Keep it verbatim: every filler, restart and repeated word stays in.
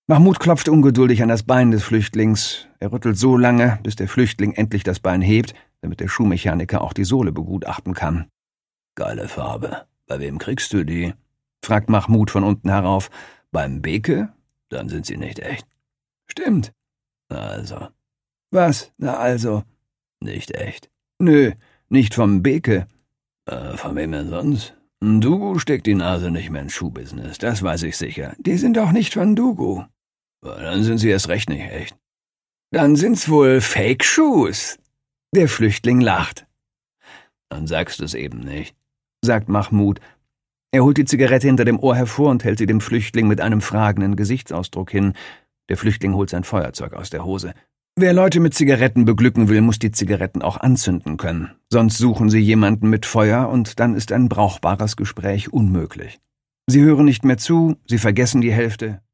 Mahmud klopft ungeduldig an das Bein des Flüchtlings. Er rüttelt so lange, bis der Flüchtling endlich das Bein hebt, damit der Schuhmechaniker auch die Sohle begutachten kann. »Geile Farbe. Bei wem kriegst du die?« fragt Mahmud von unten herauf. »Beim Beke? Dann sind sie nicht echt.« »Stimmt.« »Na also.« »Was? Na also?« »Nicht echt.« »Nö, nicht vom Beke.« Äh, von wem denn sonst? Ndugu steckt die Nase nicht mehr ins Schuhbusiness, das weiß ich sicher. Die sind doch nicht von Ndugu.« »Dann sind sie erst recht nicht echt.« »Dann sind's wohl Fake-Shoes.« Der Flüchtling lacht. »Dann sagst du's eben nicht«, sagt Mahmud. Er holt die Zigarette hinter dem Ohr hervor und hält sie dem Flüchtling mit einem fragenden Gesichtsausdruck hin. Der Flüchtling holt sein Feuerzeug aus der Hose. Wer Leute mit Zigaretten beglücken will, muss die Zigaretten auch anzünden können. Sonst suchen sie jemanden mit Feuer und dann ist ein brauchbares Gespräch unmöglich. Sie hören nicht mehr zu, sie vergessen die Hälfte.